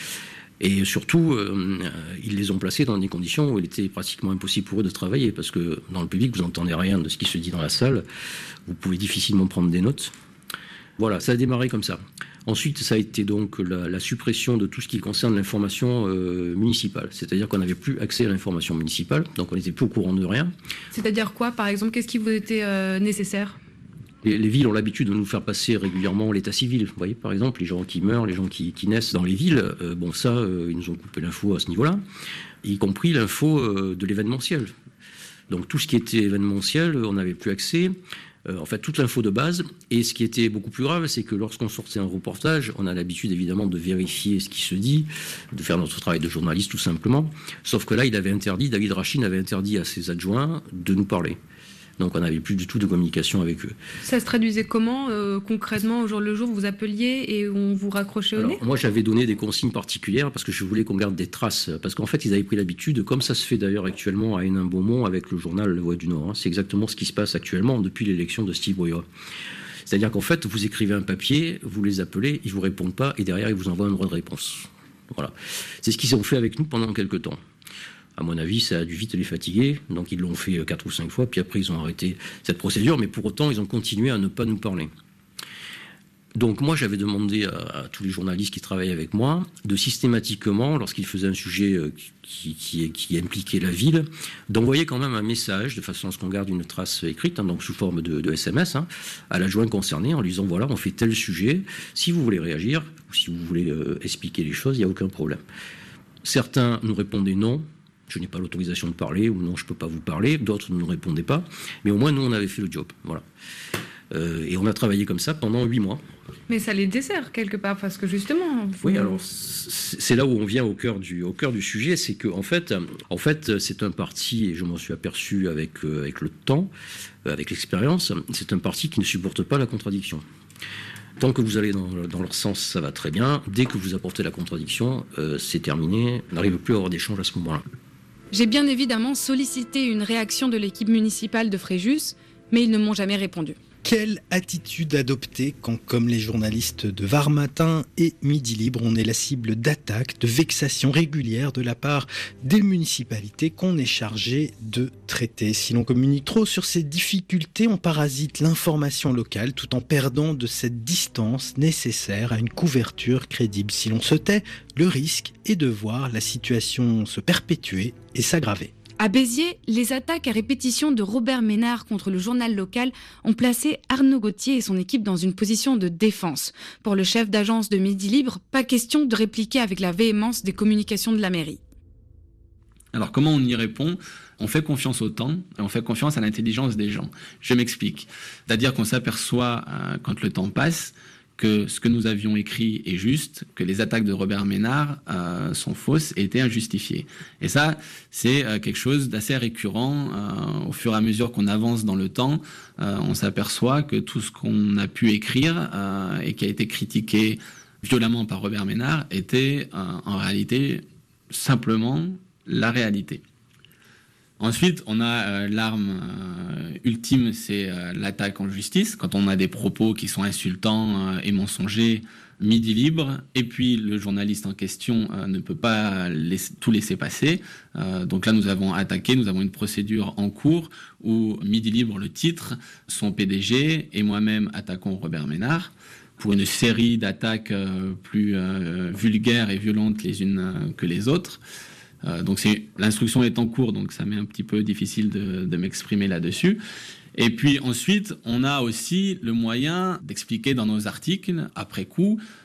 et surtout, euh, ils les ont placés dans des conditions où il était pratiquement impossible pour eux de travailler, parce que dans le public, vous n'entendez rien de ce qui se dit dans la salle, vous pouvez difficilement prendre des notes. Voilà, ça a démarré comme ça. Ensuite, ça a été donc la, la suppression de tout ce qui concerne l'information euh, municipale. C'est-à-dire qu'on n'avait plus accès à l'information municipale, donc on n'était plus au courant de rien. C'est-à-dire quoi, par exemple ? Qu'est-ce qui vous était euh, nécessaire ? Les, les villes ont l'habitude de nous faire passer régulièrement l'état civil. Vous voyez, par exemple, les gens qui meurent, les gens qui, qui naissent dans les villes, euh, bon ça, euh, ils nous ont coupé l'info à ce niveau-là, y compris l'info euh, de l'événementiel. Donc tout ce qui était événementiel, on n'avait plus accès. Euh, en fait, toute l'info de base. Et ce qui était beaucoup plus grave, c'est que lorsqu'on sortait un reportage, on a l'habitude évidemment de vérifier ce qui se dit, de faire notre travail de journaliste tout simplement. Sauf que là, il avait interdit, David Rachin avait interdit à ses adjoints de nous parler. Donc on n'avait plus du tout de communication avec eux. Ça se traduisait comment euh, concrètement au jour le jour ? Vous appeliez et on vous raccrochait au Alors, nez ? moi j'avais donné des consignes particulières parce que je voulais qu'on garde des traces. Parce qu'en fait ils avaient pris l'habitude, comme ça se fait d'ailleurs actuellement à Hénin-Beaumont avec le journal La Voix du Nord. Hein, c'est exactement ce qui se passe actuellement depuis l'élection de Steve Briois. C'est-à-dire qu'en fait vous écrivez un papier, vous les appelez, ils ne vous répondent pas et derrière ils vous envoient un droit de réponse. Voilà. C'est ce qu'ils ont fait avec nous pendant quelques temps. À mon avis, ça a dû vite les fatiguer, donc ils l'ont fait quatre ou cinq fois, puis après ils ont arrêté cette procédure, mais pour autant ils ont continué à ne pas nous parler. Donc moi j'avais demandé à, à tous les journalistes qui travaillaient avec moi de systématiquement, lorsqu'ils faisaient un sujet qui, qui, qui impliquait la ville, d'envoyer quand même un message, de façon à ce qu'on garde une trace écrite, hein, donc sous forme de, de S M S, hein, à l'adjoint concerné, en lui disant voilà, on fait tel sujet, si vous voulez réagir, ou si vous voulez euh, expliquer les choses, il n'y a aucun problème. Certains nous répondaient non, je n'ai pas l'autorisation de parler, ou non, je ne peux pas vous parler. D'autres ne nous répondaient pas. Mais au moins, nous, on avait fait le job. Voilà. Euh, et on a travaillé comme ça pendant huit mois. Mais ça les dessert, quelque part, parce que justement... Vous... Oui, alors, c'est là où on vient au cœur du, au cœur du sujet. C'est qu'en fait, en fait, c'est un parti, et je m'en suis aperçu avec, euh, avec le temps, euh, avec l'expérience, c'est un parti qui ne supporte pas la contradiction. Tant que vous allez dans, dans leur sens, ça va très bien. Dès que vous apportez la contradiction, euh, c'est terminé. On n'arrive plus à avoir d'échange à ce moment-là. J'ai bien évidemment sollicité une réaction de l'équipe municipale de Fréjus, mais ils ne m'ont jamais répondu. Quelle attitude adopter quand, comme les journalistes de Var Matin et Midi Libre, on est la cible d'attaques, de vexations régulières de la part des municipalités qu'on est chargé de traiter. Si l'on communique trop sur ces difficultés, on parasite l'information locale tout en perdant de cette distance nécessaire à une couverture crédible. Si l'on se tait, le risque est de voir la situation se perpétuer et s'aggraver. À Béziers, les attaques à répétition de Robert Ménard contre le journal local ont placé Arnaud Gauthier et son équipe dans une position de défense. Pour le chef d'agence de Midi Libre, pas question de répliquer avec la véhémence des communications de la mairie. Alors comment on y répond ? On fait confiance au temps et on fait confiance à l'intelligence des gens. Je m'explique. C'est-à-dire qu'on s'aperçoit, euh, quand le temps passe, que ce que nous avions écrit est juste, que les attaques de Robert Ménard euh, sont fausses et étaient injustifiées. Et ça, c'est euh, quelque chose d'assez récurrent. Euh, au fur et à mesure qu'on avance dans le temps, euh, on s'aperçoit que tout ce qu'on a pu écrire euh, et qui a été critiqué violemment par Robert Ménard était euh, en réalité simplement la réalité. Ensuite, on a euh, l'arme euh, ultime, c'est euh, l'attaque en justice, quand on a des propos qui sont insultants euh, et mensongers, Midi Libre, et puis le journaliste en question euh, ne peut pas laisser, tout laisser passer. Euh, donc là, nous avons attaqué, nous avons une procédure en cours où Midi Libre, le titre, son P D G et moi-même attaquons Robert Ménard pour une série d'attaques euh, plus euh, vulgaires et violentes les unes euh, que les autres. Euh, donc c'est, l'instruction est en cours, donc ça m'est un petit peu difficile de, de m'exprimer là-dessus. Et puis ensuite, on a aussi le moyen d'expliquer dans nos articles, après coup,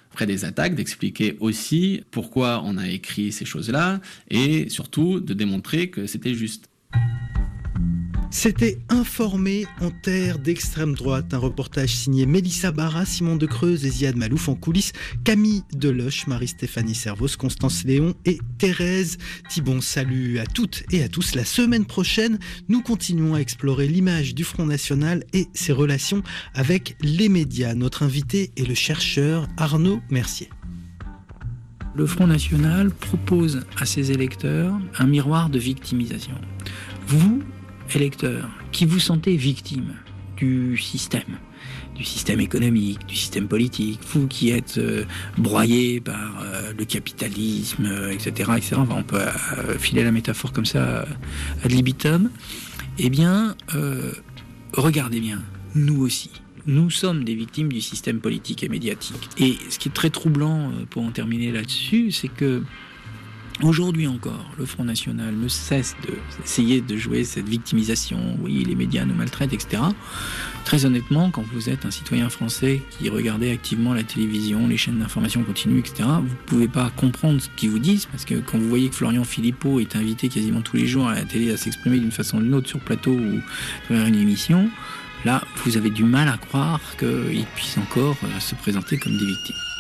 après des attaques, d'expliquer aussi pourquoi on a écrit ces choses-là et surtout de démontrer que c'était juste. C'était Informé en terre d'extrême droite, un reportage signé Mélissa Barra, Simon de Creuse et Ziad Malouf, en coulisses Camille Deloche, Marie-Stéphanie Servos, Constance Léon et Thérèse Thibon. Salut à toutes et à tous. La semaine prochaine, nous continuons à explorer l'image du Front National et ses relations avec les médias. Notre invité est le chercheur Arnaud Mercier. Le Front National propose à ses électeurs un miroir de victimisation. Vous, électeurs, qui vous sentez victime du système, du système économique, du système politique, vous qui êtes euh, broyés par euh, le capitalisme, euh, et cetera, et cetera. Enfin, on peut euh, filer la métaphore comme ça euh, ad libitum. Eh bien, euh, regardez bien, nous aussi. Nous sommes des victimes du système politique et médiatique. Et ce qui est très troublant, euh, pour en terminer là-dessus, c'est que aujourd'hui encore, le Front National ne cesse d'essayer de jouer cette victimisation. Oui, les médias nous maltraitent, et cetera. Très honnêtement, quand vous êtes un citoyen français qui regardez activement la télévision, les chaînes d'information continue, et cetera, vous ne pouvez pas comprendre ce qu'ils vous disent, parce que quand vous voyez que Florian Philippot est invité quasiment tous les jours à la télé à s'exprimer d'une façon ou d'une autre sur plateau ou dans une émission, là, vous avez du mal à croire qu'ils puissent encore se présenter comme des victimes.